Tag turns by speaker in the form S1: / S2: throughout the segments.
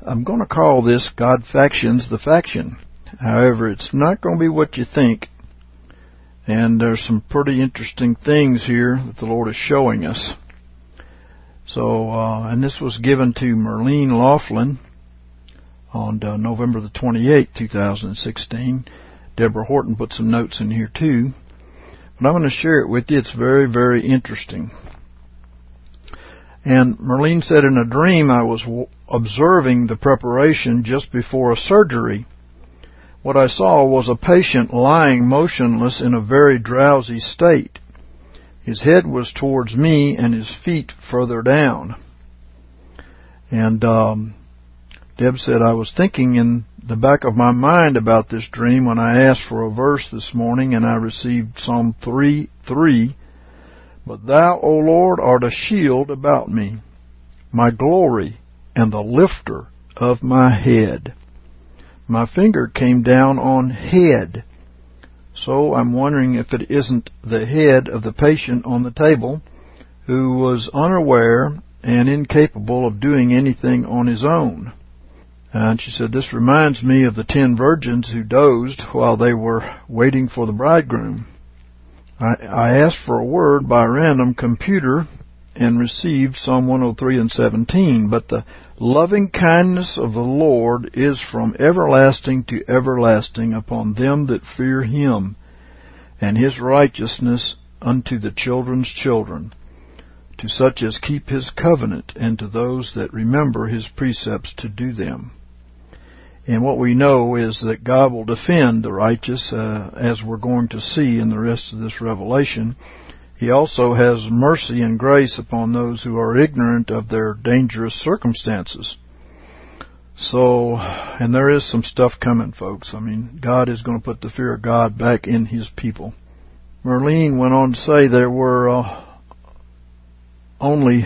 S1: I'm going to call this God Factions the Faction. However, it's not going to be what you think. And there's some pretty interesting things here that the Lord is showing us. So, and this was given to Merlene Laughlin on November the 28th, 2016. Deborah Horton put some notes in here too. But I'm going to share it with you. It's very, very interesting. And Merlene said, in a dream I was observing the preparation just before a surgery. What I saw was a patient lying motionless in a very drowsy state. His head was towards me and his feet further down. And Deb said, I was thinking in the back of my mind about this dream when I asked for a verse this morning, and I received Psalm 3:3. But thou, O Lord, art a shield about me, my glory, and the lifter of my head. My finger came down on head. So I'm wondering if it isn't the head of the patient on the table who was unaware and incapable of doing anything on his own. And she said, this reminds me of the 10 virgins who dozed while they were waiting for the bridegroom. I asked for a word by random computer and received Psalm 103 and 17. But the loving kindness of the Lord is from everlasting to everlasting upon them that fear him, and his righteousness unto the children's children, to such as keep his covenant, and to those that remember his precepts to do them. And what we know is that God will defend the righteous, as we're going to see in the rest of this revelation. He also has mercy and grace upon those who are ignorant of their dangerous circumstances. So, and there is some stuff coming, folks. I mean, God is going to put the fear of God back in his people. Merlene went on to say there were only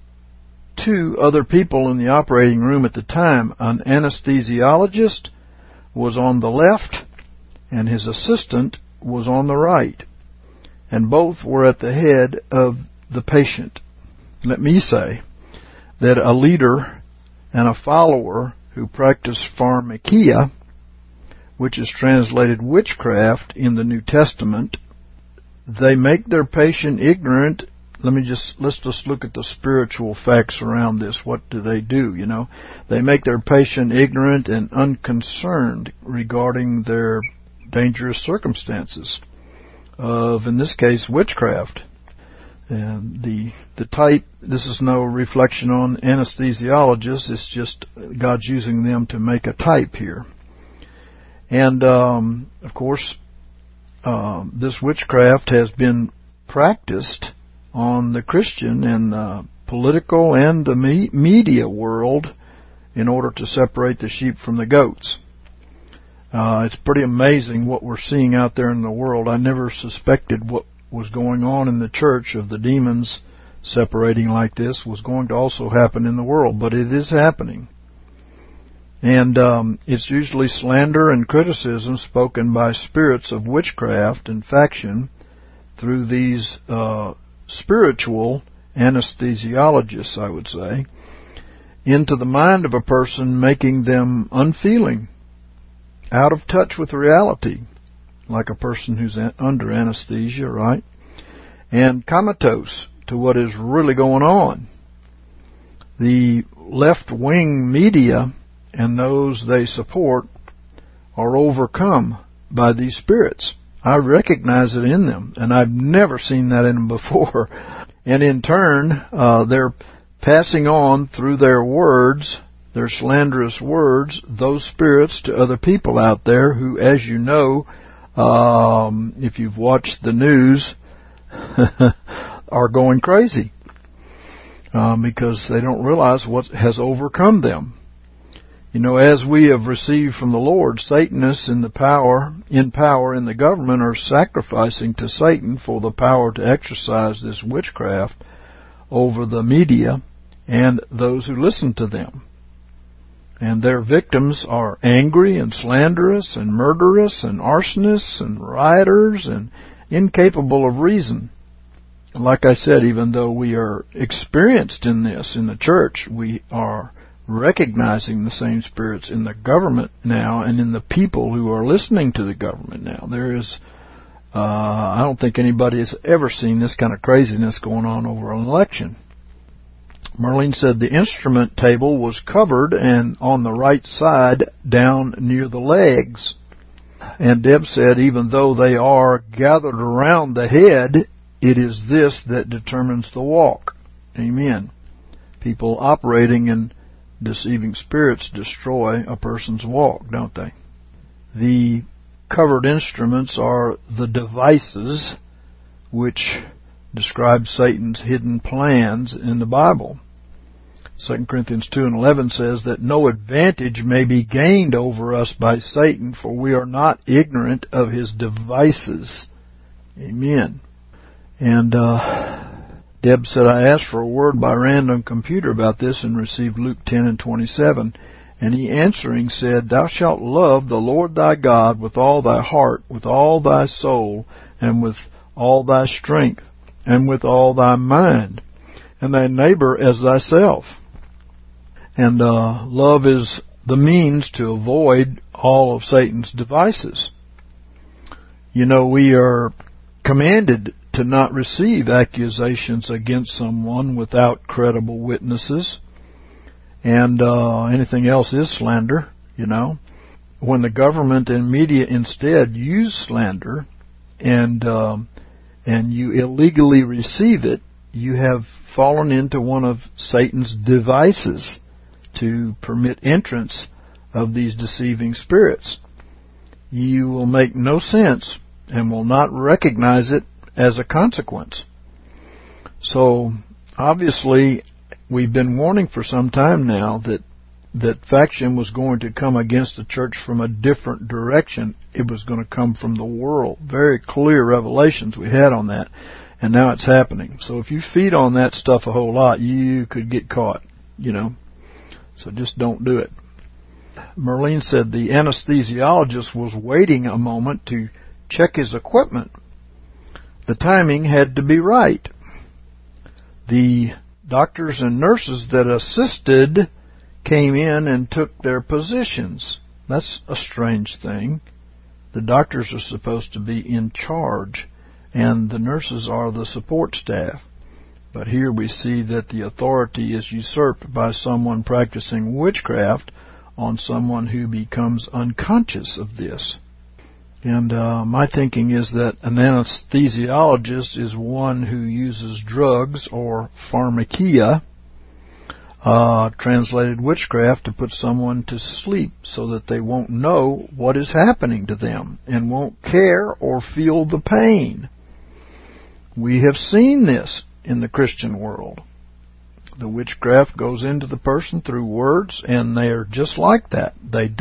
S1: 2 other people in the operating room at the time. An anesthesiologist was on the left, and his assistant was on the right. And both were at the head of the patient. Let me say that a leader and a follower who practice pharmakia, which is translated witchcraft in the New Testament, they make their patient ignorant. Let's just look at the spiritual facts around this. What do? They make their patient ignorant and unconcerned regarding their dangerous circumstances of, in this case, witchcraft. And the type, this is no reflection on anesthesiologists, it's just God's using them to make a type here. And, of course, this witchcraft has been practiced on the Christian and the political and the media world in order to separate the sheep from the goats. It's pretty amazing what we're seeing out there in the world. I never suspected what was going on in the church of the demons separating like this was going to also happen in the world, but it is happening. And it's usually slander and criticism spoken by spirits of witchcraft and faction through these spiritual anesthesiologists, I would say, into the mind of a person, making them unfeeling, out of touch with reality, like a person who's under anesthesia, right? And comatose to what is really going on. The left-wing media and those they support are overcome by these spirits. I recognize it in them, and I've never seen that in them before. And in turn, they're passing on through their words, their slanderous words, those spirits to other people out there who, as you know, if you've watched the news, are going crazy because they don't realize what has overcome them. As we have received from the Lord, Satanists in power in the government are sacrificing to Satan for the power to exercise this witchcraft over the media and those who listen to them. And their victims are angry and slanderous and murderous and arsonists and rioters and incapable of reason. Like I said, even though we are experienced in this in the church, we are recognizing the same spirits in the government now and in the people who are listening to the government now. There is, I don't think anybody has ever seen this kind of craziness going on over an election. Merlene said the instrument table was covered and on the right side down near the legs. And Deb said even though they are gathered around the head, it is this that determines the walk. Amen. People operating in deceiving spirits destroy a person's walk, don't they? The covered instruments are the devices which describe Satan's hidden plans in the Bible. 2 Corinthians 2:11 says that no advantage may be gained over us by Satan, for we are not ignorant of his devices. Amen. And Deb said, I asked for a word by random computer about this and received Luke 10:27. And he answering said, Thou shalt love the Lord thy God with all thy heart, with all thy soul, and with all thy strength, and with all thy mind, and thy neighbor as thyself. And love is the means to avoid all of Satan's devices. You know, we are commanded to not receive accusations against someone without credible witnesses. And anything else is slander, you know. When the government and media instead use slander and you illegally receive it, you have fallen into one of Satan's devices to permit entrance of these deceiving spirits. You will make no sense and will not recognize it as a consequence. So, obviously, we've been warning for some time now that faction was going to come against the church from a different direction. It was going to come from the world. Very clear revelations we had on that, and now it's happening. So if you feed on that stuff a whole lot, you could get caught, you know. So just don't do it. Merlene said the anesthesiologist was waiting a moment to check his equipment. The timing had to be right. The doctors and nurses that assisted came in and took their positions. That's a strange thing. The doctors are supposed to be in charge, and the nurses are the support staff. But here we see that the authority is usurped by someone practicing witchcraft on someone who becomes unconscious of this. And my thinking is that an anesthesiologist is one who uses drugs or pharmakia, translated witchcraft, to put someone to sleep so that they won't know what is happening to them and won't care or feel the pain. We have seen this in the Christian world. The witchcraft goes into the person through words, and they are just like that.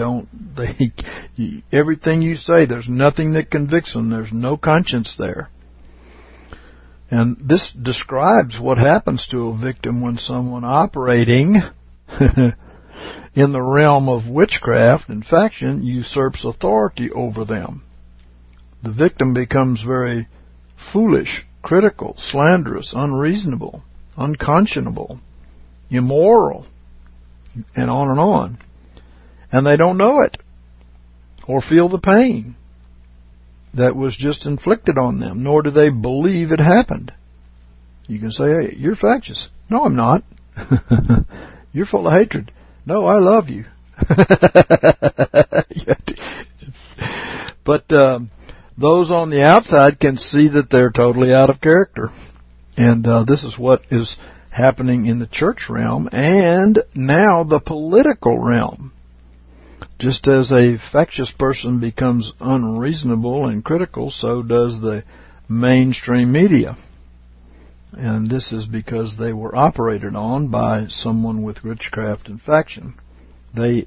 S1: Everything you say, there's nothing that convicts them. There's no conscience there. And this describes what happens to a victim when someone operating in the realm of witchcraft and faction usurps authority over them. The victim becomes very foolish, critical, slanderous, unreasonable, unconscionable, immoral, and on and on. And they don't know it or feel the pain that was just inflicted on them, nor do they believe it happened. You can say, hey, you're factious. No, I'm not. You're full of hatred. No, I love you. But those on the outside can see that they're totally out of character. And this is what is happening in the church realm and now the political realm. Just as a factious person becomes unreasonable and critical, so does the mainstream media. And this is because they were operated on by someone with witchcraft and faction. They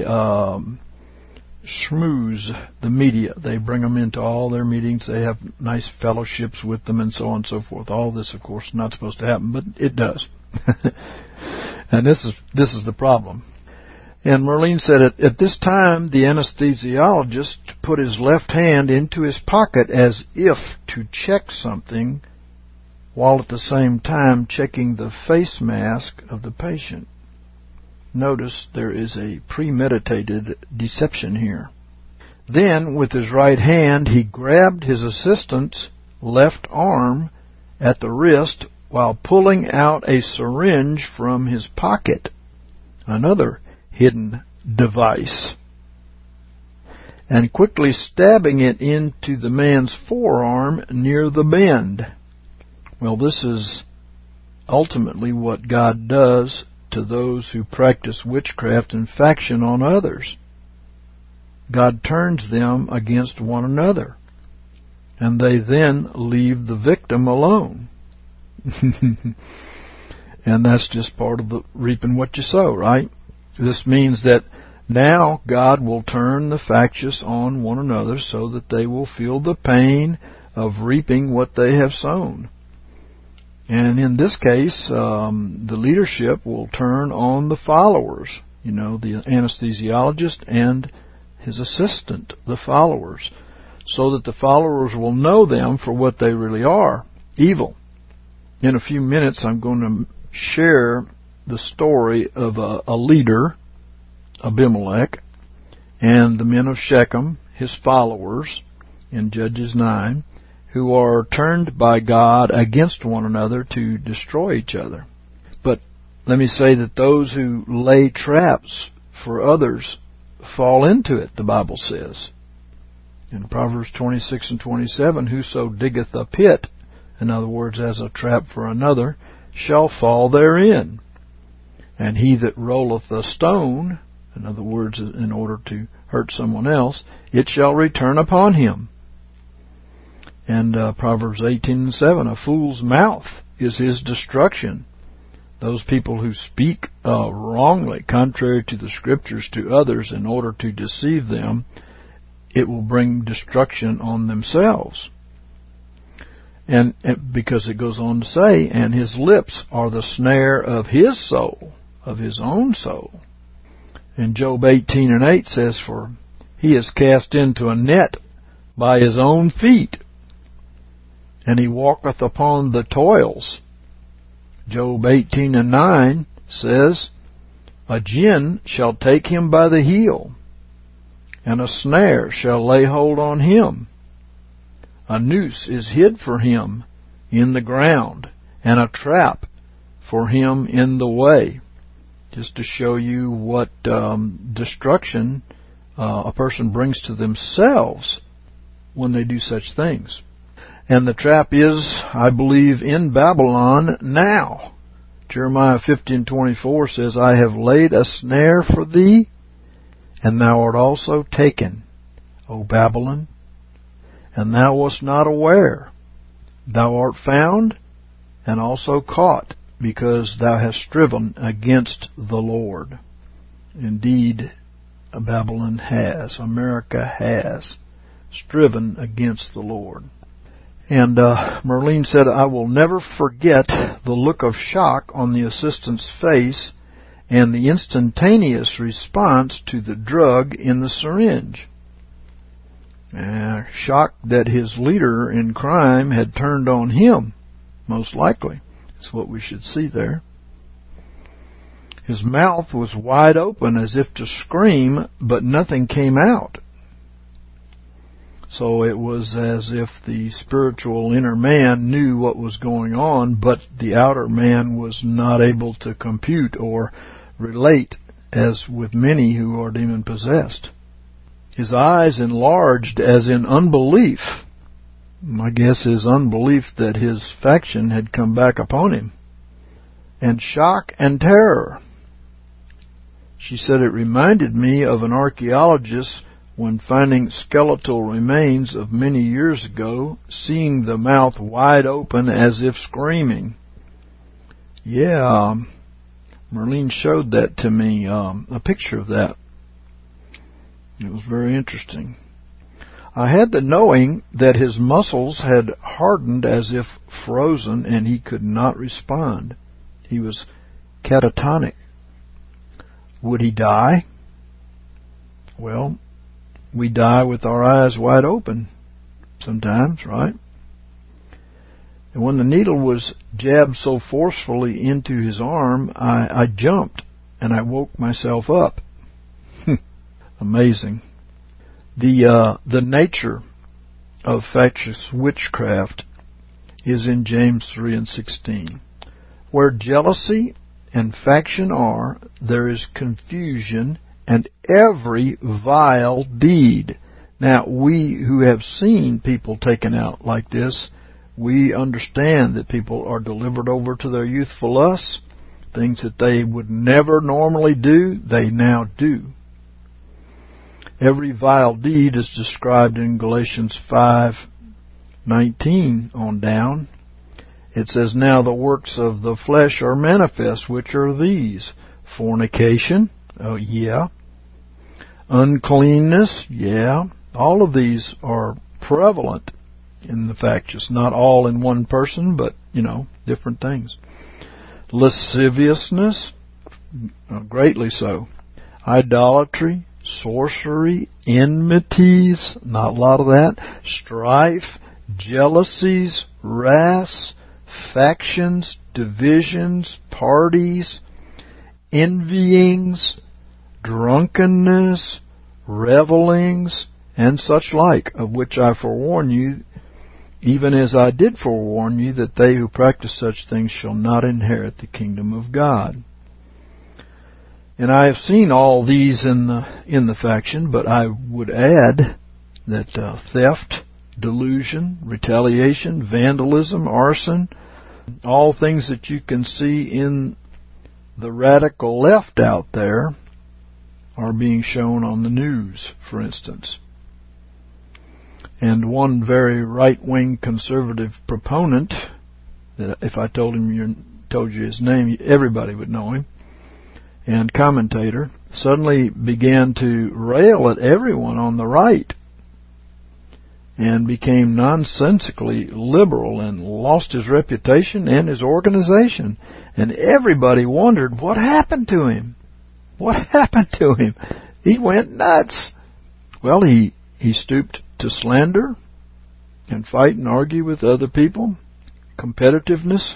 S1: schmooze the media. They bring them into all their meetings. They have nice fellowships with them and so on and so forth. All this, of course, is not supposed to happen, but it does. And this is the problem. And Merlene said at this time the anesthesiologist put his left hand into his pocket as if to check something, while at the same time checking the face mask of the patient. Notice there is a premeditated deception here. Then, with his right hand, he grabbed his assistant's left arm at the wrist while pulling out a syringe from his pocket, another hidden device, and quickly stabbing it into the man's forearm near the bend. Well, this is ultimately what God does to those who practice witchcraft and faction on others. God turns them against one another, and they then leave the victim alone. And that's just part of the reaping what you sow, right? This means that now God will turn the factious on one another so that they will feel the pain of reaping what they have sown. And in this case, the leadership will turn on the followers, the anesthesiologist and his assistant, the followers, so that the followers will know them for what they really are, evil. In a few minutes, I'm going to share the story of a leader, Abimelech, and the men of Shechem, his followers, in Judges 9, who are turned by God against one another to destroy each other. But let me say that those who lay traps for others fall into it, the Bible says. In Proverbs 26 and 27, whoso diggeth a pit, in other words, as a trap for another, shall fall therein. And he that rolleth a stone, in other words, in order to hurt someone else, it shall return upon him. And Proverbs 18 and 7, a fool's mouth is his destruction. Those people who speak wrongly, contrary to the Scriptures, to others in order to deceive them, it will bring destruction on themselves. And because it goes on to say, and his lips are the snare of his soul, of his own soul. And Job 18 and 8 says, for he is cast into a net by his own feet, and he walketh upon the toils. Job 18 and 9 says, a gin shall take him by the heel, and a snare shall lay hold on him. A noose is hid for him in the ground, and a trap for him in the way. Just to show you what destruction a person brings to themselves when they do such things. And the trap is, I believe, in Babylon now. Jeremiah 15:24 says, I have laid a snare for thee, and thou art also taken, O Babylon, and thou wast not aware. Thou art found, and also caught, because thou hast striven against the Lord. Indeed, Babylon has, America has, striven against the Lord. And Merlene said, I will never forget the look of shock on the assistant's face and the instantaneous response to the drug in the syringe. Shocked that his leader in crime had turned on him, most likely. That's what we should see there. His mouth was wide open as if to scream, but nothing came out. So it was as if the spiritual inner man knew what was going on, but the outer man was not able to compute or relate, as with many who are demon-possessed. His eyes enlarged as in unbelief. My guess is unbelief that his faction had come back upon him. And shock and terror. She said it reminded me of an archaeologist when finding skeletal remains of many years ago, seeing the mouth wide open as if screaming. Yeah, Merlene showed that to me, a picture of that. It was very interesting. I had the knowing that his muscles had hardened as if frozen, and he could not respond. He was catatonic. Would he die? Well, we die with our eyes wide open sometimes, right? And when the needle was jabbed so forcefully into his arm, I jumped and I woke myself up. Amazing. The nature of factious witchcraft is in James 3:16. Where jealousy and faction are, there is confusion and every vile deed. Now, we who have seen people taken out like this, we understand that people are delivered over to their youthful lusts. Things that they would never normally do, they now do. Every vile deed is described in Galatians 5:19 on down. It says, now the works of the flesh are manifest, which are these: fornication, oh yeah, uncleanness, yeah. All of these are prevalent in the factious. Not all in one person, but, different things. Lasciviousness, greatly so. Idolatry, sorcery, enmities, not a lot of that. Strife, jealousies, wraths, factions, divisions, parties, envyings, drunkenness, revelings, and such like, of which I forewarn you, even as I did forewarn you, that they who practice such things shall not inherit the kingdom of God. And I have seen all these in the faction, but I would add that theft, delusion, retaliation, vandalism, arson, all things that you can see in the radical left out there are being shown on the news, for instance. And one very right-wing conservative proponent, that if I told you his name, everybody would know him, and commentator, suddenly began to rail at everyone on the right and became nonsensically liberal and lost his reputation and his organization. And everybody wondered, what happened to him? What happened to him? He went nuts. Well, he stooped to slander and fight and argue with other people, competitiveness,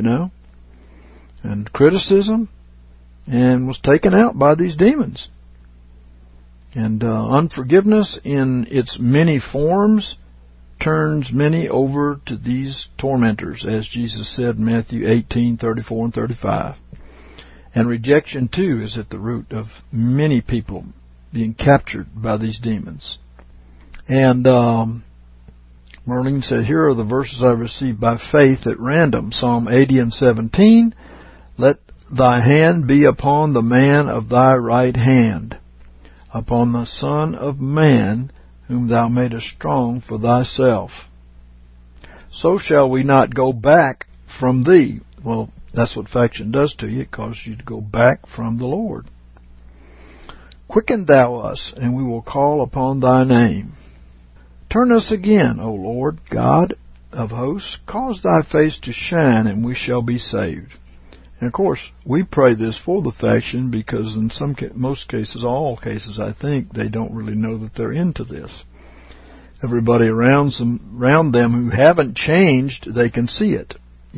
S1: and criticism, and was taken out by these demons. And unforgiveness in its many forms turns many over to these tormentors, as Jesus said in Matthew 18:34 and 35. And rejection, too, is at the root of many people being captured by these demons. And Merlin said, here are the verses I received by faith at random. Psalm 80 and 17, let thy hand be upon the man of thy right hand, upon the Son of Man, whom thou madest strong for thyself. So shall we not go back from thee. Well, that's what faction does to you. It causes you to go back from the Lord. Quicken thou us, and we will call upon thy name. Turn us again, O Lord, God of hosts. Cause thy face to shine, and we shall be saved. And of course, we pray this for the faction because in most cases, all cases, I think, they don't really know that they're into this. Everybody around them who haven't changed, they can see it,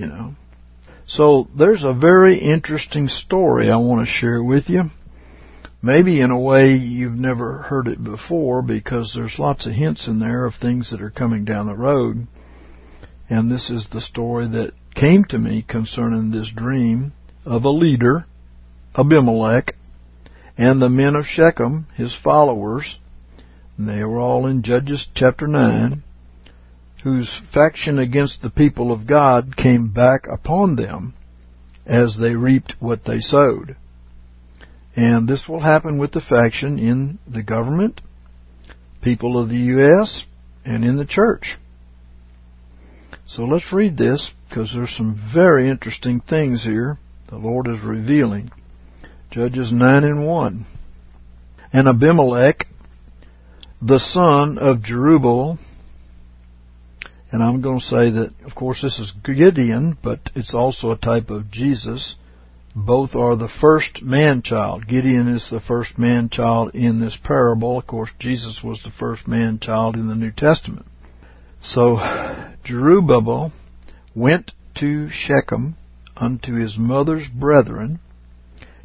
S1: So there's a very interesting story I want to share with you. Maybe in a way you've never heard it before, because there's lots of hints in there of things that are coming down the road. And this is the story that came to me concerning this dream of a leader, Abimelech, and the men of Shechem, his followers. And they were all in Judges chapter 9, whose faction against the people of God came back upon them as they reaped what they sowed. And this will happen with the faction in the government, people of the U.S., and in the church. So let's read this, because there's some very interesting things here the Lord is revealing. Judges 9 and 1. And Abimelech, the son of Jerubbaal, and I'm going to say that, of course, this is Gideon, but it's also a type of Jesus. Both are the first man-child. Gideon is the first man-child in this parable. Of course, Jesus was the first man-child in the New Testament. So, Jerubbaal went to Shechem unto his mother's brethren,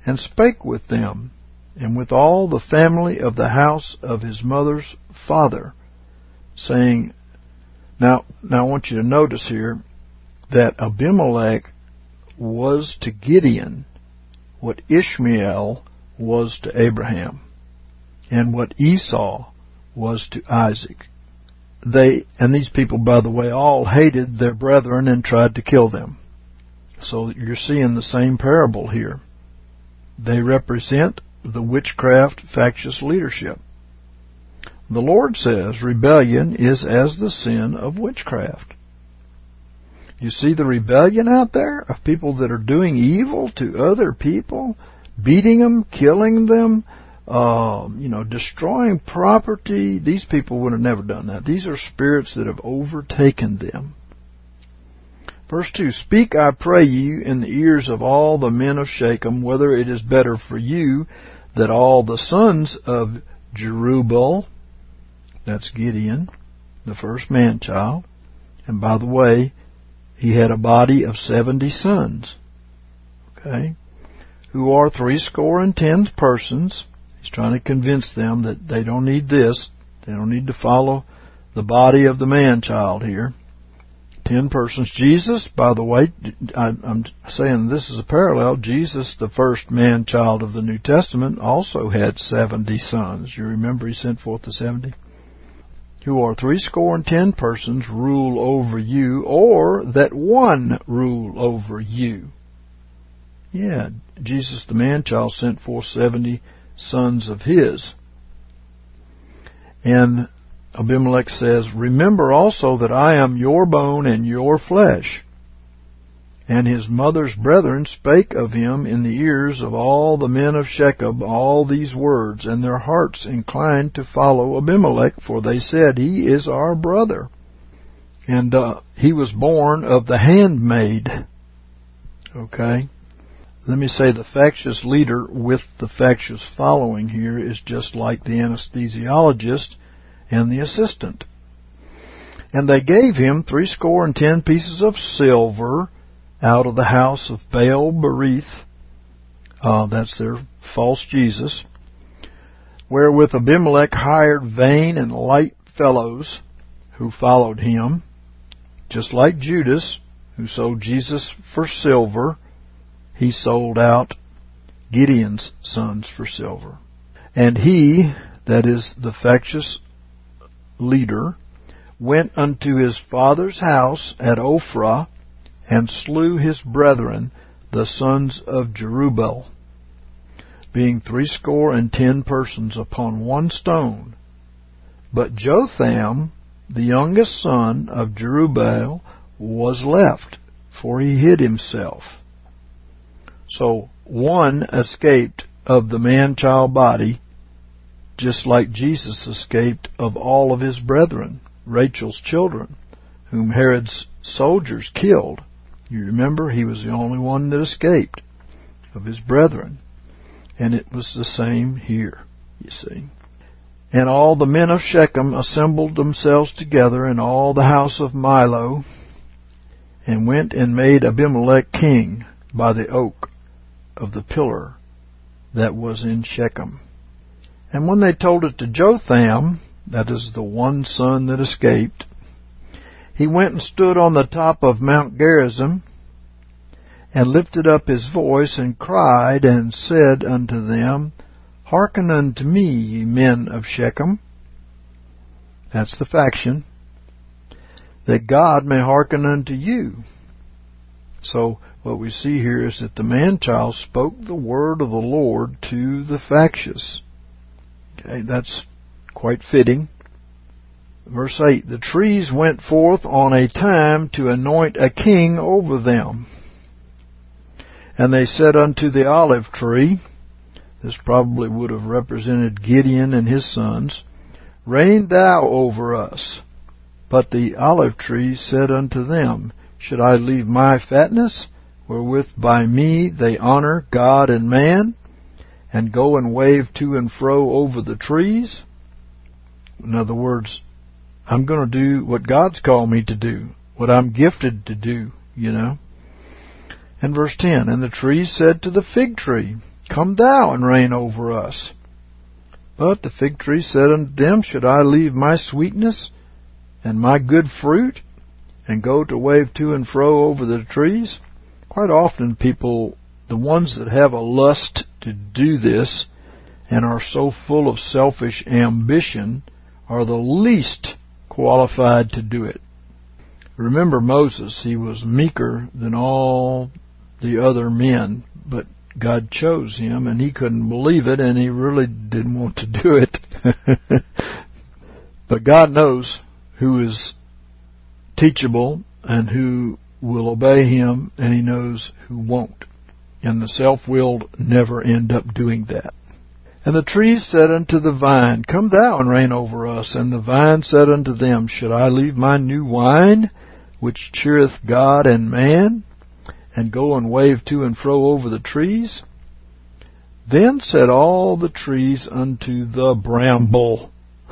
S1: and spake with them, and with all the family of the house of his mother's father, saying, Now I want you to notice here that Abimelech was to Gideon what Ishmael was to Abraham, and what Esau was to Isaac. These people, by the way, all hated their brethren and tried to kill them. So you're seeing the same parable here. They represent the witchcraft factious leadership. The Lord says rebellion is as the sin of witchcraft. You see the rebellion out there of people that are doing evil to other people, beating them, killing them, destroying property. These people would have never done that. These are spirits that have overtaken them. Verse 2, Speak, I pray you, in the ears of all the men of Shechem, whether it is better for you that all the sons of Jerubbaal, that's Gideon, the first man-child, and by the way, he had a body of 70 sons, okay, who are 70 persons. He's trying to convince them that they don't need this. They don't need to follow the body of the man-child here. 10 persons. Jesus, by the way, I'm saying this is a parallel. Jesus, the first man-child of the New Testament, also had 70 sons. You remember he sent forth the 70? Who are 70 persons rule over you, or that one rule over you. Yeah, Jesus, the man-child, sent forth 70 sons of his. And Abimelech says, Remember also that I am your bone and your flesh. And his mother's brethren spake of him in the ears of all the men of Shechem all these words, and their hearts inclined to follow Abimelech, for they said, He is our brother. And he was born of the handmaid. Okay? Let me say the factious leader with the factious following here is just like the anesthesiologist and the assistant. And they gave him 70 pieces of silver out of the house of Baal Berith, that's their false Jesus, wherewith Abimelech hired vain and light fellows who followed him, just like Judas, who sold Jesus for silver. He sold out Gideon's sons for silver. And he, that is the factious leader, went unto his father's house at Ophrah, and slew his brethren, the sons of Jerubbaal, being 70 persons upon one stone. But Jotham, the youngest son of Jerubbaal, was left, for he hid himself. So one escaped of the man-child body, just like Jesus escaped of all of his brethren, Rachel's children, whom Herod's soldiers killed. You remember, he was the only one that escaped of his brethren. And it was the same here, you see. And all the men of Shechem assembled themselves together, and all the house of Milo, and went and made Abimelech king by the oak of the pillar that was in Shechem. And when they told it to Jotham, that is the one son that escaped, he went and stood on the top of Mount Gerizim, and lifted up his voice, and cried, and said unto them, Hearken unto me, ye men of Shechem. That's the faction. That God may hearken unto you. So what we see here is that the man-child spoke the word of the Lord to the factious. Okay, that's quite fitting. Verse 8, The trees went forth on a time to anoint a king over them. And they said unto the olive tree, this probably would have represented Gideon and his sons, Reign thou over us. But the olive tree said unto them, Should I leave my fatness, wherewith by me they honor God and man, and go and wave to and fro over the trees? In other words, I'm going to do what God's called me to do, what I'm gifted to do, you know. And verse 10, And the tree said to the fig tree, Come thou and reign over us. But the fig tree said unto them, Should I leave my sweetness and my good fruit, and go to wave to and fro over the trees? Quite often people, the ones that have a lust to do this and are so full of selfish ambition, are the least qualified to do it. Remember Moses, he was meeker than all the other men, but God chose him, and he couldn't believe it, and he really didn't want to do it. But God knows who is teachable and who will obey him, and he knows who won't. And the self-willed never end up doing that. And the trees said unto the vine, Come thou and reign over us. And the vine said unto them, Should I leave my new wine, which cheereth God and man, and go and wave to and fro over the trees? Then said all the trees unto the bramble,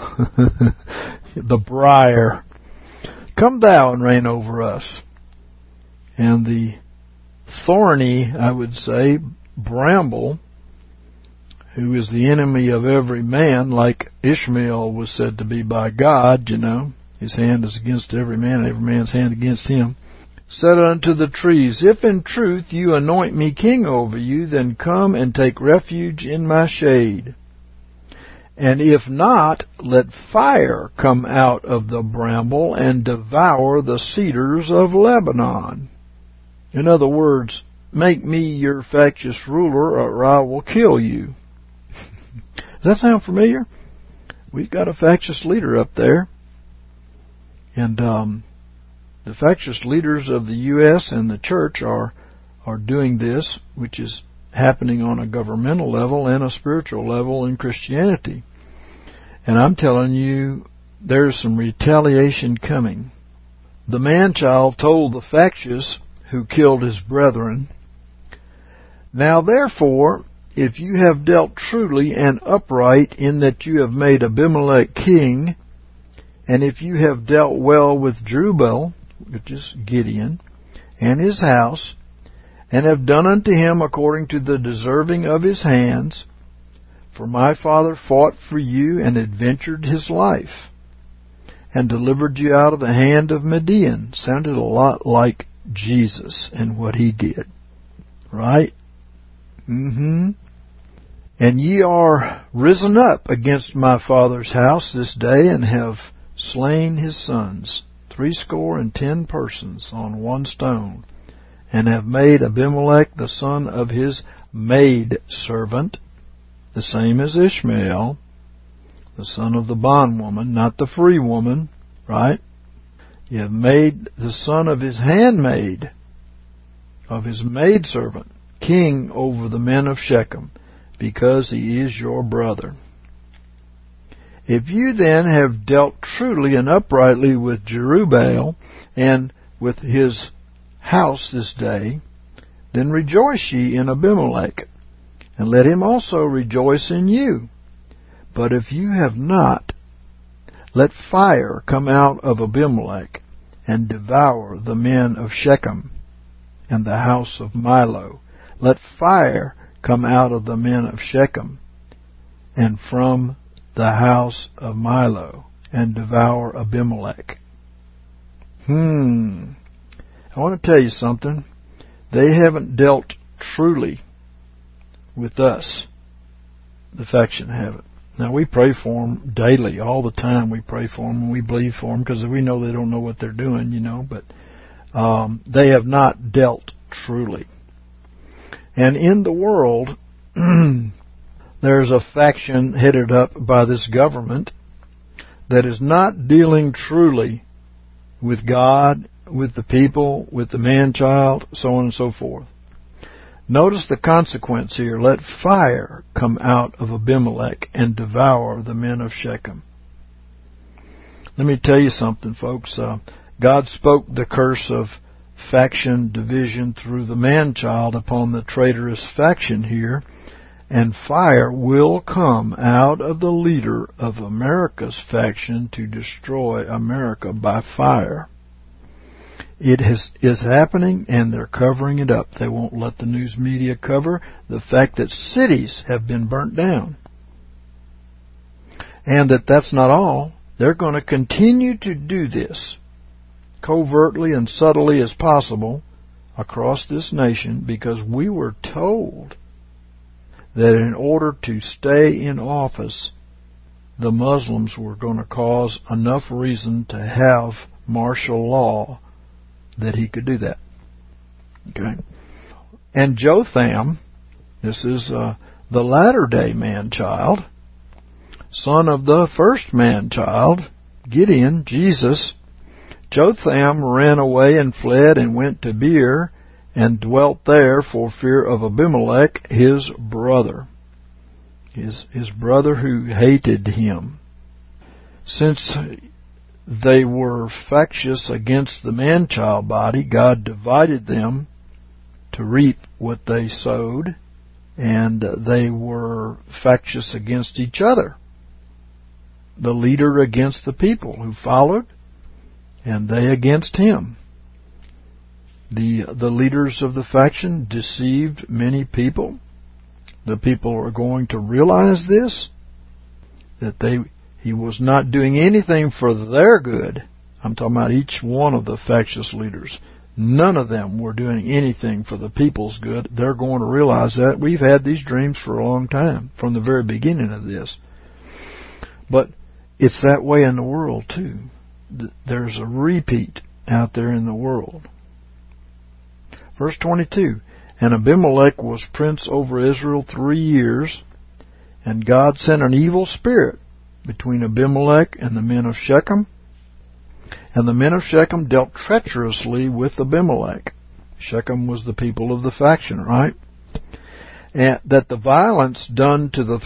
S1: the briar, Come thou and reign over us. And the thorny, I would say, bramble, who is the enemy of every man, like Ishmael was said to be by God, his hand is against every man, every man's hand against him, said unto the trees, If in truth you anoint me king over you, then come and take refuge in my shade. And if not, let fire come out of the bramble and devour the cedars of Lebanon. In other words, make me your factious ruler, or I will kill you. Does that sound familiar? We've got a factious leader up there. And the factious leaders of the U.S. and the church are doing this, which is happening on a governmental level and a spiritual level in Christianity. And I'm telling you, there's some retaliation coming. The man-child told the factious who killed his brethren, Now therefore, if you have dealt truly and upright in that you have made Abimelech king, and if you have dealt well with Jerubbaal, which is Gideon, and his house, and have done unto him according to the deserving of his hands, for my father fought for you and adventured his life, and delivered you out of the hand of Midian. Sounded a lot like Jesus and what he did. Right? And ye are risen up against my father's house this day, and have slain his sons, 70 persons on one stone, and have made Abimelech the son of his maidservant, the same as Ishmael, the son of the bondwoman, not the free woman, right? You have made the son of his handmaid, of his maidservant, king over the men of Shechem, because he is your brother. If you then have dealt truly and uprightly with Jerubbaal and with his house this day, then rejoice ye in Abimelech, and let him also rejoice in you. But if you have not, let fire come out of Abimelech, and devour the men of Shechem and the house of Milo. Let fire come out of the men of Shechem, and from the house of Milo, and devour Abimelech. I want to tell you something. They haven't dealt truly with us. The faction haven't. Now, we pray for them daily, all the time. We pray for them and we believe for them because we know they don't know what they're doing, but they have not dealt truly. And in the world, there's a faction headed up by this government that is not dealing truly with God, with the people, with the man-child, so on and so forth. Notice the consequence here. Let fire come out of Abimelech and devour the men of Shechem. Let me tell you something, folks. God spoke the curse of faction division through the man-child upon the traitorous faction here, and fire will come out of the leader of America's faction to destroy America by fire. It is happening, and they're covering it up. They won't let the news media cover the fact that cities have been burnt down. And that's not all. They're going to continue to do this covertly and subtly as possible across this nation, because we were told that in order to stay in office, the Muslims were going to cause enough reason to have martial law that he could do that. Okay. And Jotham, this is the latter-day man-child, son of the first man-child, Gideon, Jesus. Jotham ran away and fled and went to Beer and dwelt there for fear of Abimelech, his brother. His brother who hated him. Since they were factious against the man-child body, God divided them to reap what they sowed, and they were factious against each other. The leader against the people who followed, and they against him. The leaders of the faction deceived many people. The people are going to realize this, that he was not doing anything for their good. I'm talking about each one of the factious leaders. None of them were doing anything for the people's good. They're going to realize that. We've had these dreams for a long time, from the very beginning of this. But it's that way in the world, too. There's a repeat out there in the world. Verse 22, and Abimelech was prince over Israel 3 years, and God sent an evil spirit between Abimelech and the men of Shechem, and the men of Shechem dealt treacherously with Abimelech. Shechem was the people of the faction, right? And that the violence done to the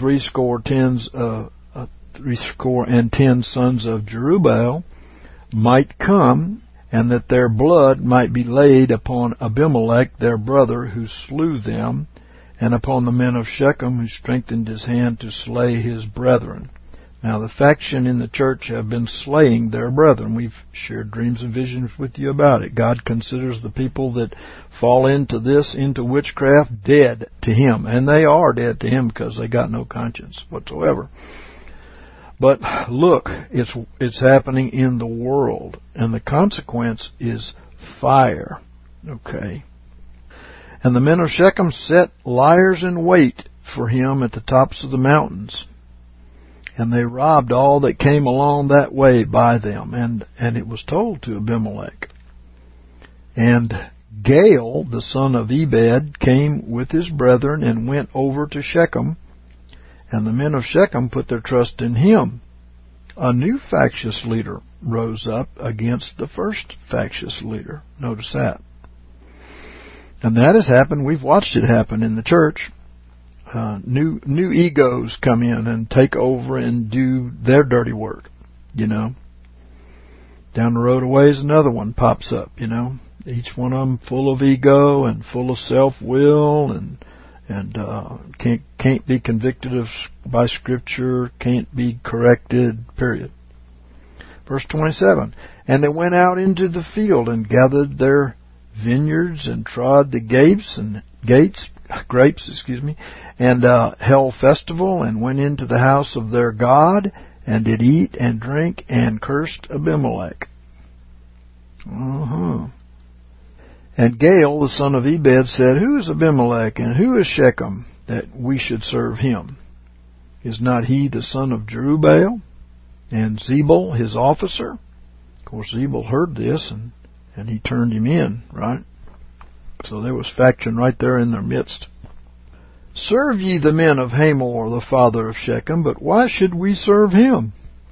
S1: 70 sons of Jerubbaal might come, and that their blood might be laid upon Abimelech their brother, who slew them, and upon the men of Shechem, who strengthened his hand to slay his brethren. Now the faction in the church have been slaying their brethren. We've shared dreams and visions with you about it. God considers the people that fall into witchcraft, dead to Him. And they are dead to Him because they got no conscience whatsoever. But look, it's happening in the world, and the consequence is fire. Okay. And the men of Shechem set liars in wait for him at the tops of the mountains, and they robbed all that came along that way by them. And it was told to Abimelech. And Gaal, the son of Ebed, came with his brethren and went over to Shechem, and the men of Shechem put their trust in him. A new factious leader rose up against the first factious leader. Notice that. And that has happened. We've watched it happen in the church. New egos come in and take over and do their dirty work, you know. Down the road a ways, another one pops up, you know. Each one of them full of ego and full of self-will and can't be convicted by Scripture, can't be corrected, period. Verse 27, and they went out into the field and gathered their vineyards and trod the grapes, and held festival and went into the house of their God and did eat and drink and cursed Abimelech. And Gaal, the son of Ebed, said, who is Abimelech and who is Shechem that we should serve him? Is not he the son of Jerubbaal and Zebul his officer? Of course, Zebul heard this and he turned him in, right? So there was faction right there in their midst. Serve ye the men of Hamor, the father of Shechem, but why should we serve him?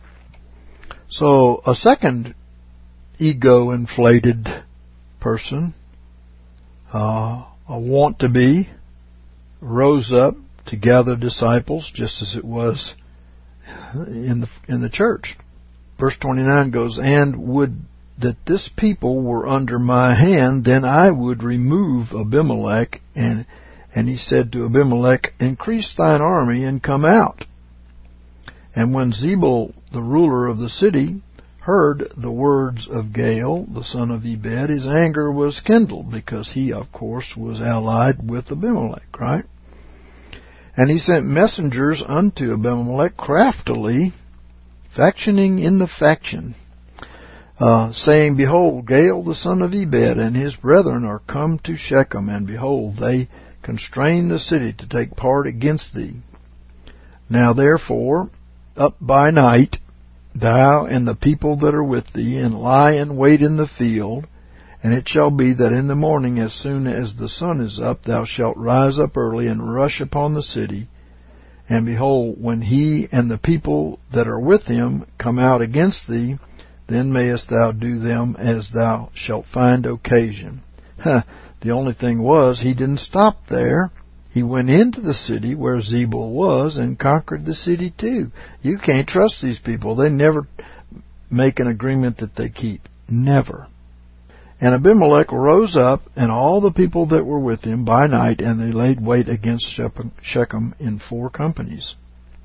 S1: So a second ego-inflated person, a want-to-be, rose up to gather disciples, just as it was in the church. Verse 29 goes, and would that this people were under my hand, then I would remove Abimelech. And he said to Abimelech, increase thine army and come out. And when Zebul, the ruler of the city, heard the words of Gaal, the son of Ebed, his anger was kindled, because he, of course, was allied with Abimelech, right? And he sent messengers unto Abimelech craftily, factioning in the faction, saying, Behold, Gaal the son of Ebed and his brethren are come to Shechem, and behold, they constrain the city to take part against thee. Now therefore, up by night, thou and the people that are with thee, and lie in wait in the field, and it shall be that in the morning, as soon as the sun is up, thou shalt rise up early and rush upon the city. And behold, when he and the people that are with him come out against thee, then mayest thou do them as thou shalt find occasion. The only thing was, he didn't stop there. He went into the city where Zebul was and conquered the city too. You can't trust these people. They never make an agreement that they keep. Never. And Abimelech rose up, and all the people that were with him by night, and they laid wait against Shechem in 4 companies.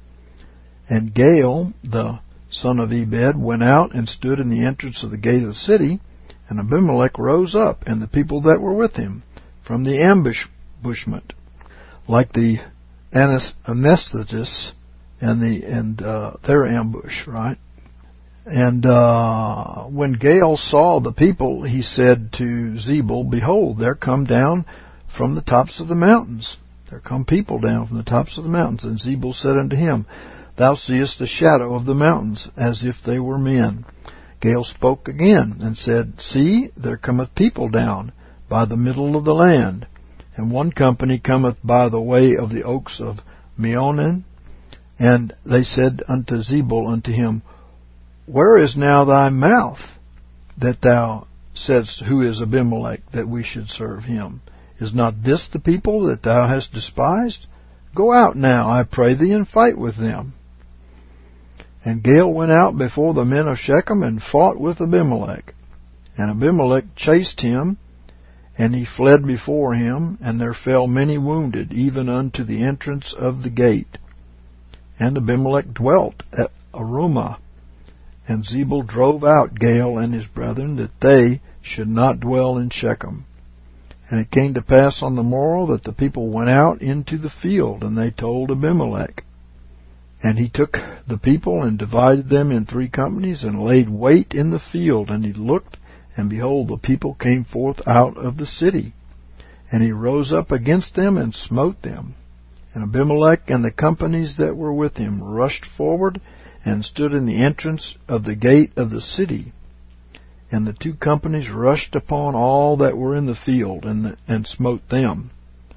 S1: And Gaal, the son of Ebed, went out and stood in the entrance of the gate of the city, and Abimelech rose up, and the people that were with him, from the ambushment, like the anesthetists and their ambush, right? And when Gaal saw the people, he said to Zebul, Behold, there come down from the tops of the mountains. There come people down from the tops of the mountains. And Zebul said unto him, Thou seest the shadow of the mountains, as if they were men. Gaal spoke again, and said, See, there cometh people down by the middle of the land, and one company cometh by the way of the oaks of Meonan. And they said unto Zebul unto him, Where is now thy mouth, that thou saidst, Who is Abimelech, that we should serve him? Is not this the people that thou hast despised? Go out now, I pray thee, and fight with them. And Gaal went out before the men of Shechem, and fought with Abimelech. And Abimelech chased him, and he fled before him, and there fell many wounded, even unto the entrance of the gate. And Abimelech dwelt at Arumah. And Zebul drove out Gaal and his brethren, that they should not dwell in Shechem. And it came to pass on the morrow that the people went out into the field, and they told Abimelech. And he took the people and divided them in 3 companies, and laid wait in the field. And he looked, and behold, the people came forth out of the city. And he rose up against them and smote them. And Abimelech and the companies that were with him rushed forward, and stood in the entrance of the gate of the city. And the 2 companies rushed upon all that were in the field, and smote them.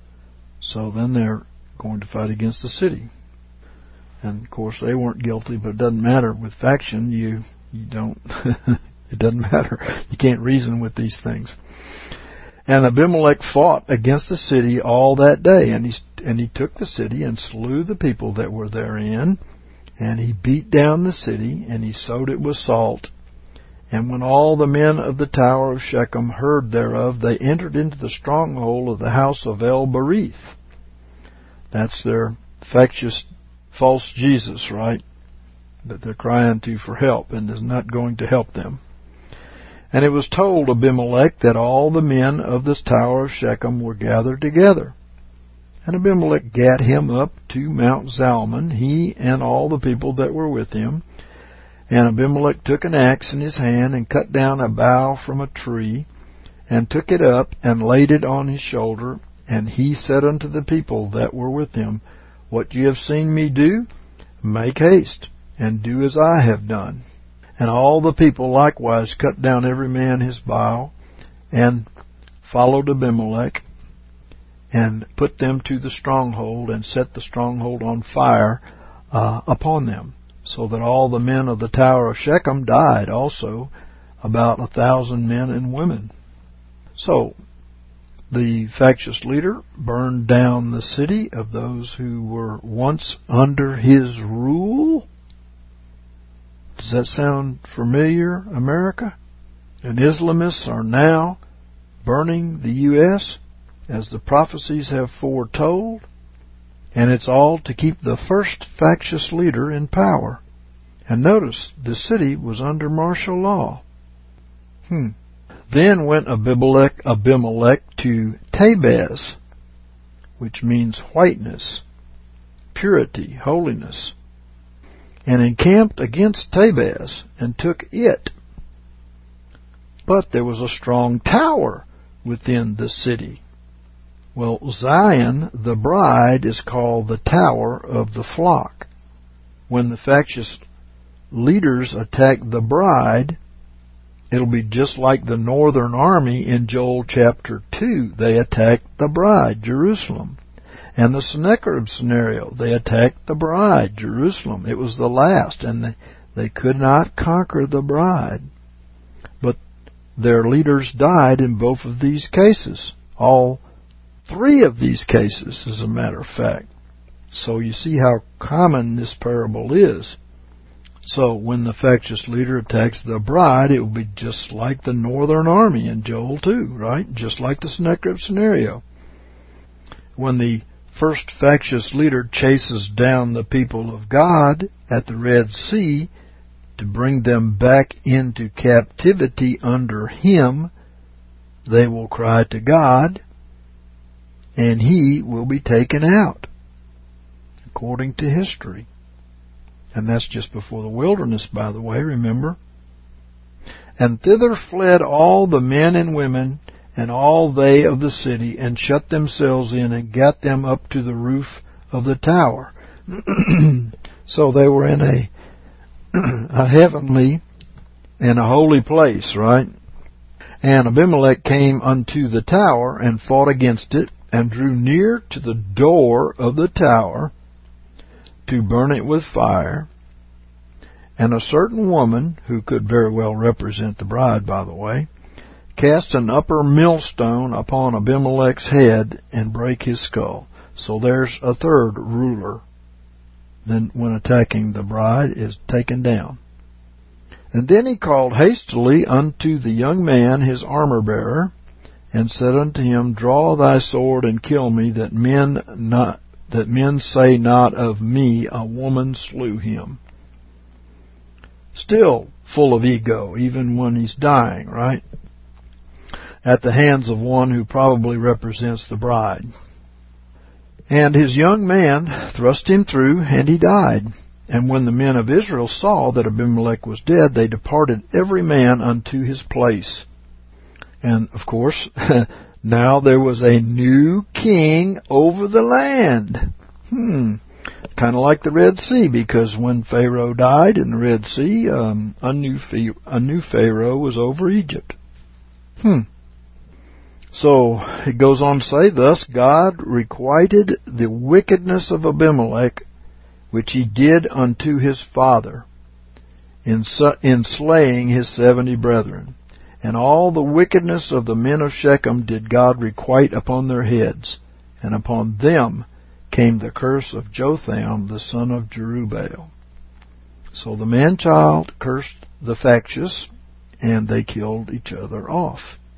S1: So then they're going to fight against the city. And of course they weren't guilty, but it doesn't matter. With faction, you don't, it doesn't matter. You can't reason with these things. And Abimelech fought against the city all that day, and he took the city, and slew the people that were therein. And he beat down the city, and he sowed it with salt. And when all the men of the tower of Shechem heard thereof, they entered into the stronghold of the house of El-Berith. That's their factious false Jesus, right? That they're crying to for help, and is not going to help them. And it was told Abimelech that all the men of this tower of Shechem were gathered together. And Abimelech gat him up to Mount Zalmon, he and all the people that were with him. And Abimelech took an axe in his hand, and cut down a bough from a tree, and took it up, and laid it on his shoulder. And he said unto the people that were with him, What ye have seen me do, make haste, and do as I have done. And all the people likewise cut down every man his bough, and followed Abimelech, and put them to the stronghold, and set the stronghold on fire upon them, so that all the men of the tower of Shechem died also, about 1,000 men and women. So the factious leader burned down the city of those who were once under his rule. Does that sound familiar, America? And Islamists are now burning the U.S., as the prophecies have foretold, and it's all to keep the first factious leader in power. And notice, the city was under martial law. Then went Abimelech to Tabez, which means whiteness, purity, holiness, and encamped against Tabez, and took it. But there was a strong tower within the city. Well, Zion, the bride, is called the tower of the flock. When the factious leaders attack the bride, it'll be just like the northern army in Joel chapter 2. They attacked the bride, Jerusalem. And the Sennacherib scenario, they attacked the bride, Jerusalem. It was the last, and they could not conquer the bride. But their leaders died in both of these cases. All three of these cases, as a matter of fact. So you see how common this parable is. So when the factious leader attacks the bride, it will be just like the northern army in Joel 2, right? Just like the Sennacherib scenario. When the first factious leader chases down the people of God at the Red Sea to bring them back into captivity under him, they will cry to God, and he will be taken out, according to history. And that's just before the wilderness, by the way, remember? And thither fled all the men and women and all they of the city, and shut themselves in, and got them up to the roof of the tower. So they were in a heavenly and a holy place, right? And Abimelech came unto the tower, and fought against it, and drew near to the door of the tower, to burn it with fire. And a certain woman, who could very well represent the bride, by the way, cast an upper millstone upon Abimelech's head, and brake his skull. So there's a third ruler, then when attacking the bride, is taken down. And then he called hastily unto the young man his armor-bearer, and said unto him, Draw thy sword, and kill me, that men say not of me, a woman slew him. Still full of ego, even when he's dying, right? At the hands of one who probably represents the bride. And his young man thrust him through, and he died. And when the men of Israel saw that Abimelech was dead, they departed every man unto his place. And, of course, now there was a new king over the land. Kind of like the Red Sea, because when Pharaoh died in the Red Sea, a new Pharaoh was over Egypt. So it goes on to say, Thus God requited the wickedness of Abimelech, which he did unto his father, in slaying his 70 brethren. And all the wickedness of the men of Shechem did God requite upon their heads, and upon them came the curse of Jotham the son of Jerubbaal. So the man-child cursed the factious, and they killed each other off.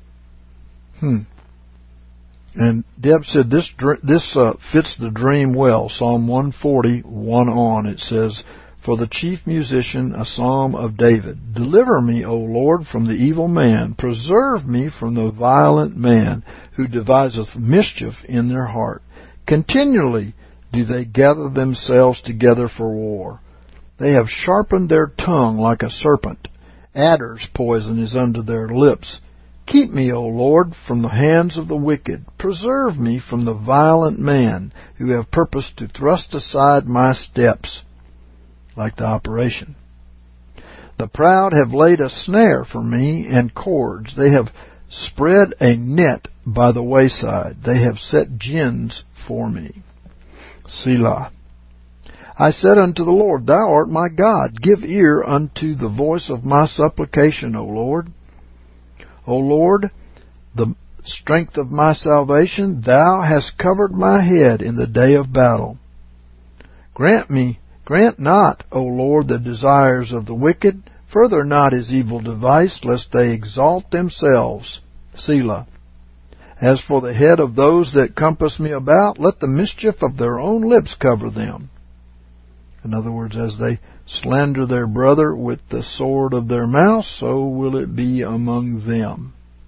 S1: And Deb said this fits the dream well. Psalm 140, 1 on, it says, For the chief musician, a psalm of David. Deliver me, O Lord, from the evil man. Preserve me from the violent man, who deviseth mischief in their heart. Continually do they gather themselves together for war. They have sharpened their tongue like a serpent. Adder's poison is under their lips. Keep me, O Lord, from the hands of the wicked. Preserve me from the violent man, who have purposed to thrust aside my steps. Like the operation. The proud have laid a snare for me, and cords. They have spread a net by the wayside. They have set gins for me. Selah. I said unto the Lord, Thou art my God. Give ear unto the voice of my supplication, O Lord. O Lord, the strength of my salvation, Thou hast covered my head in the day of battle. Grant not, O Lord, the desires of the wicked. Further not his evil device, lest they exalt themselves. Selah. As for the head of those that compass me about, let the mischief of their own lips cover them. In other words, as they slander their brother with the sword of their mouth, so will it be among them.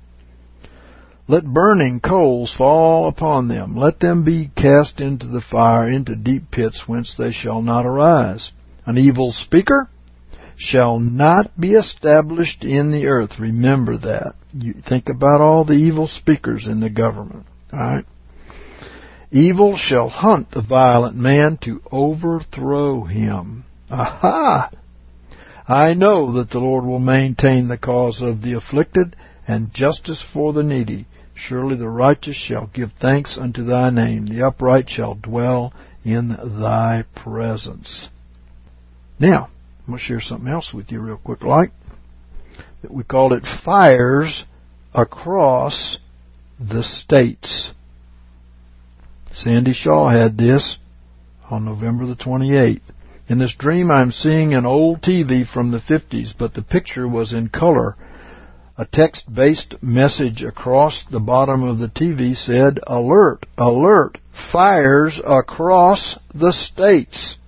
S1: Let burning coals fall upon them. Let them be cast into the fire, into deep pits whence they shall not arise. An evil speaker shall not be established in the earth. Remember that. You think about all the evil speakers in the government. All right? Evil shall hunt the violent man to overthrow him. Aha! I know that the Lord will maintain the cause of the afflicted and justice for the needy. Surely the righteous shall give thanks unto thy name. The upright shall dwell in thy presence. Now, I'm going to share something else with you real quick, we called it Fires Across the States. Sandy Shaw had this on November the 28th. In this dream, I'm seeing an old TV from the 50s, but the picture was in color. A text-based message across the bottom of the TV said, "Alert, alert, fires across the states."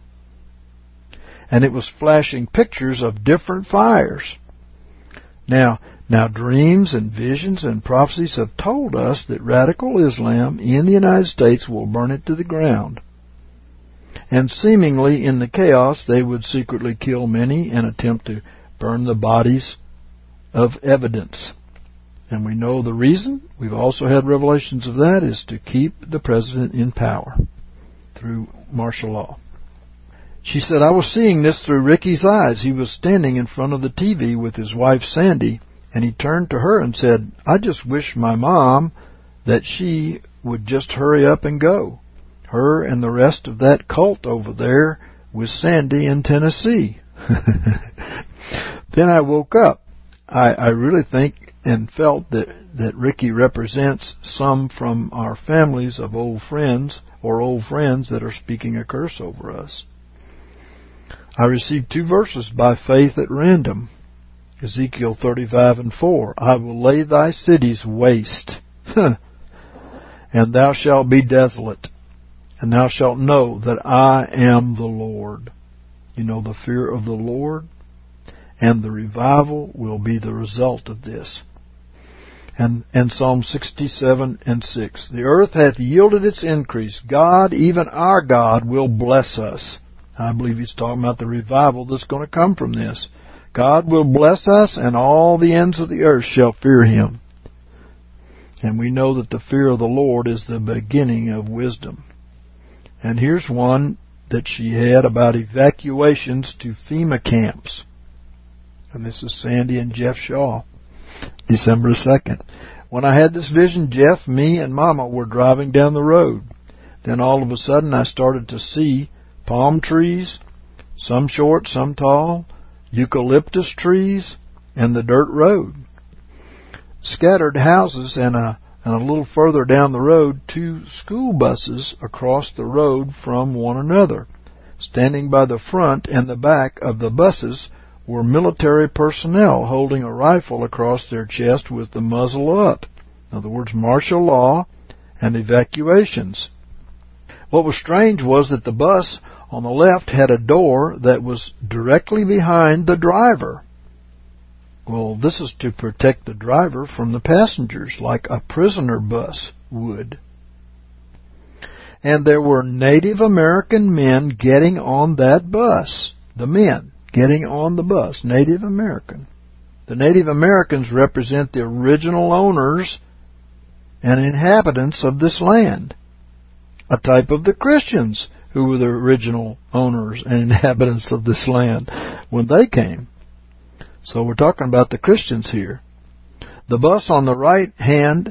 S1: And it was flashing pictures of different fires. Now dreams and visions and prophecies have told us that radical Islam in the United States will burn it to the ground. And seemingly in the chaos, they would secretly kill many and attempt to burn the bodies of evidence. And we know the reason. We've also had revelations of that, is to keep the president in power through martial law. She said, I was seeing this through Ricky's eyes. He was standing in front of the TV with his wife Sandy, and he turned to her and said, I just wish my mom that she would just hurry up and go. Her and the rest of that cult over there with Sandy in Tennessee. Then I woke up. I really think and felt that Ricky represents some from our families of old friends or old friends that are speaking a curse over us. I received 2 verses by faith at random. Ezekiel 35:4. I will lay thy cities waste, and thou shalt be desolate, and thou shalt know that I am the Lord. You know, the fear of the Lord and the revival will be the result of this. And Psalm 67:6. The earth hath yielded its increase. God, even our God, will bless us. I believe he's talking about the revival that's going to come from this. God will bless us, and all the ends of the earth shall fear him. And we know that the fear of the Lord is the beginning of wisdom. And here's one that she had about evacuations to FEMA camps. And this is Sandy and Jeff Shaw, December 2nd. When I had this vision, Jeff, me, and Mama were driving down the road. Then all of a sudden I started to see palm trees, some short, some tall, eucalyptus trees, and the dirt road. Scattered houses, and a little further down the road, 2 school buses across the road from one another. Standing by the front and the back of the buses were military personnel holding a rifle across their chest with the muzzle up. In other words, martial law and evacuations. What was strange was that the bus on the left had a door that was directly behind the driver. Well, this is to protect the driver from the passengers, like a prisoner bus would. And there were Native American men getting on that bus. The men getting on the bus, Native American. The Native Americans represent the original owners and inhabitants of this land. A type of the Christians who were the original owners and inhabitants of this land when they came. So we're talking about the Christians here. The bus on the right hand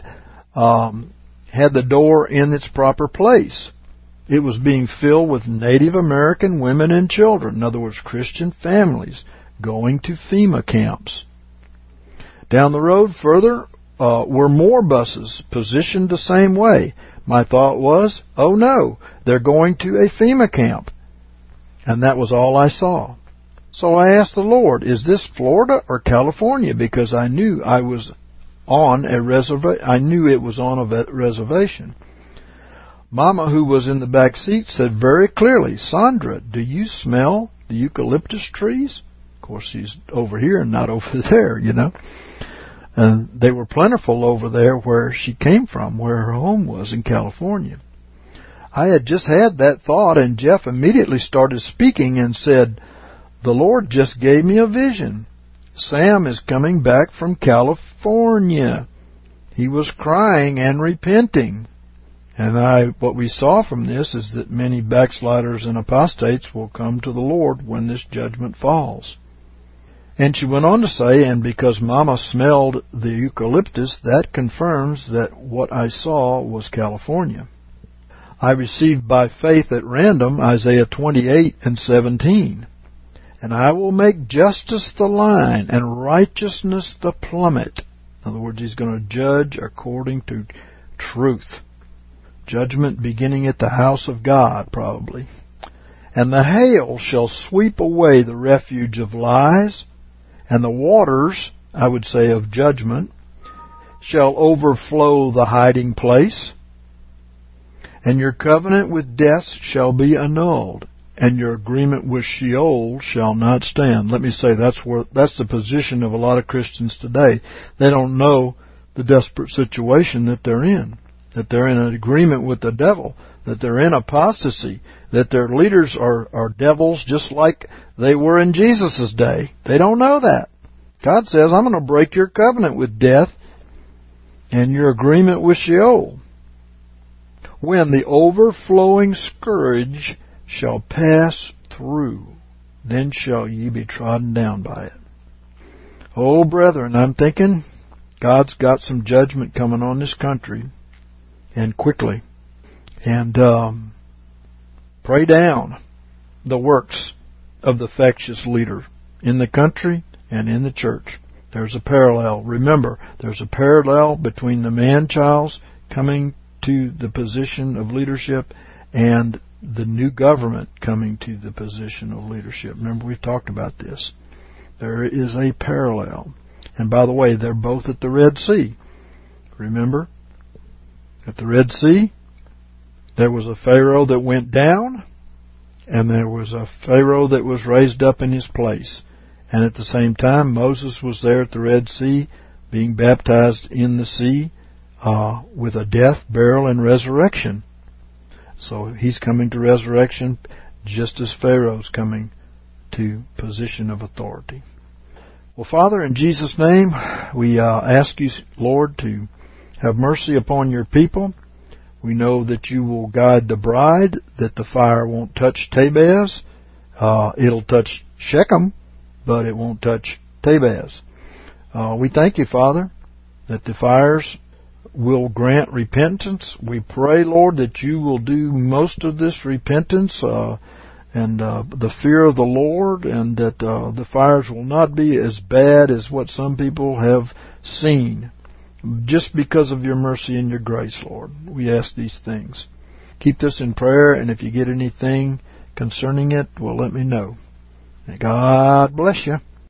S1: had the door in its proper place. It was being filled with Native American women and children, in other words, Christian families going to FEMA camps. Down the road further were more buses positioned the same way. My thought was, oh no, they're going to a FEMA camp. And that was all I saw. So I asked the Lord, is this Florida or California? Because I knew I was on a reservation. I knew it was on a reservation. Mama, who was in the back seat, said very clearly, Sandra, do you smell the eucalyptus trees? Of course, he's over here and not over there, you know. And they were plentiful over there where she came from, where her home was in California. I had just had that thought, and Jeff immediately started speaking and said, "The Lord just gave me a vision. Sam is coming back from California. He was crying and repenting." And what we saw from this is that many backsliders and apostates will come to the Lord when this judgment falls. And she went on to say, and because Mama smelled the eucalyptus, that confirms that what I saw was California. I received by faith at random Isaiah 28:17. And I will make justice the line and righteousness the plummet. In other words, he's going to judge according to truth. Judgment beginning at the house of God, probably. And the hail shall sweep away the refuge of lies, and the waters, I would say, of judgment, shall overflow the hiding place. And your covenant with death shall be annulled, and your agreement with Sheol shall not stand. Let me say, that's the position of a lot of Christians today. They don't know the desperate situation that they're in, that they're in an agreement with the devil, that they're in apostasy, that their leaders are devils just like they were in Jesus' day. They don't know that. God says, I'm going to break your covenant with death and your agreement with Sheol. When the overflowing scourge shall pass through, then shall ye be trodden down by it. Oh, brethren, I'm thinking God's got some judgment coming on this country, and quickly. And pray down the works of the factious leader in the country and in the church. There's a parallel. Remember, there's a parallel between the man-childs coming to the position of leadership and the new government coming to the position of leadership. Remember, we've talked about this. There is a parallel. And by the way, they're both at the Red Sea. Remember? At the Red Sea, there was a Pharaoh that went down, and there was a Pharaoh that was raised up in his place. And at the same time, Moses was there at the Red Sea, being baptized in the sea, with a death, burial, and resurrection. So he's coming to resurrection just as Pharaoh's coming to position of authority. Well, Father, in Jesus' name, we ask you, Lord, to have mercy upon your people. We know that you will guide the bride, that the fire won't touch Tabaz. It'll touch Shechem, but it won't touch Tabaz. We thank you, Father, that the fires will grant repentance. We pray, Lord, that you will do most of this repentance and the fear of the Lord, and that the fires will not be as bad as what some people have seen. Just because of your mercy and your grace, Lord, we ask these things. Keep this in prayer, and if you get anything concerning it, well, let me know. God bless you.